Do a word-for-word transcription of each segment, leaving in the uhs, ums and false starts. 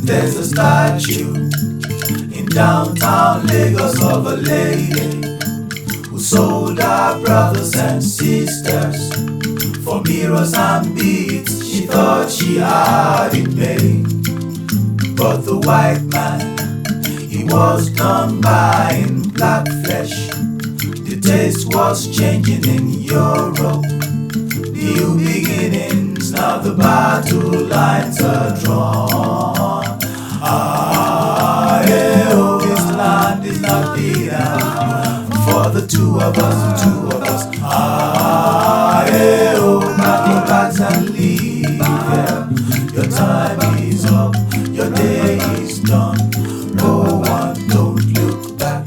There's a statue in downtown Lagos of a lady who sold her brothers and sisters for mirrors and beads. She thought she had it made, but the white man, he was done buying black flesh. The taste was changing in Europe. New beginnings, now the battle lines are drawn. Ah, eh, oh, this land is not big enough for the two of us, the two of us. Ah, eh, oh, pack your bags and leave here. Your time is up, your day is done. No one, don't look back.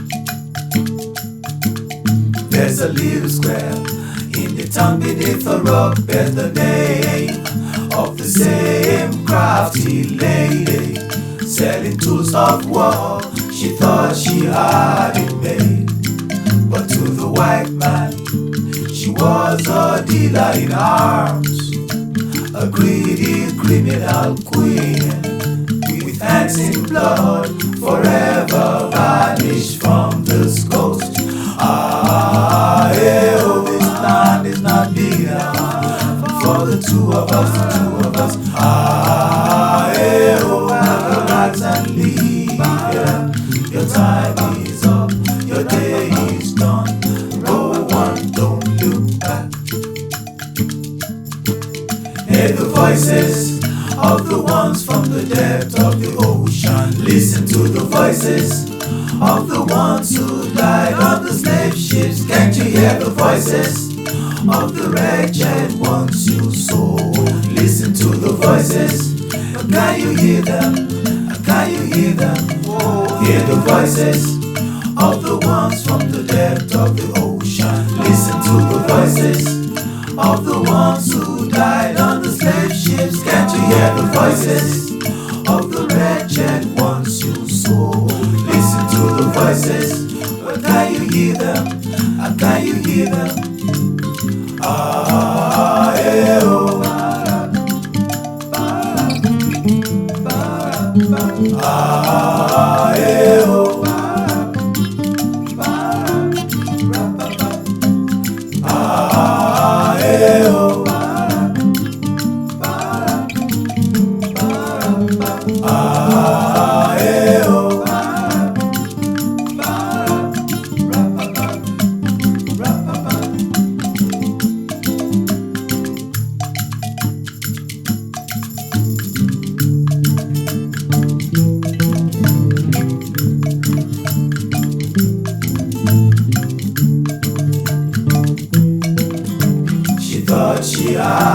There's a little square in the town beneath a rock, bears the name of the same crafty lady selling tools of war. She thought she had it made, but to the white man, she was a dealer in arms, a greedy criminal queen with hands in blood, forever banished from this coast. Ah, eh, oh, this land is not big enough for the two of us, the two of us. Ah, eh, oh, pack your bags and leave here. Your time is up, your day is done. No one, don't look back. Hear the voices of the ones from the depth of the ocean. Listen to the voices of the ones who died on the slave ships. Can't you hear the voices of the wretched ones you sold? Listen to the voices. Can you hear them? Can you hear them? Hear the voices of the ones from the depth of the ocean. Listen to the voices of the ones who died on the slave ships. Can't you hear the voices of the wretched ones you sold? Listen to the voices, but can you hear them? And can you hear them? Ah, eh, oh. Ah, eh, oh. Ah, eh, oh. Ah, eh, oh. She thought she had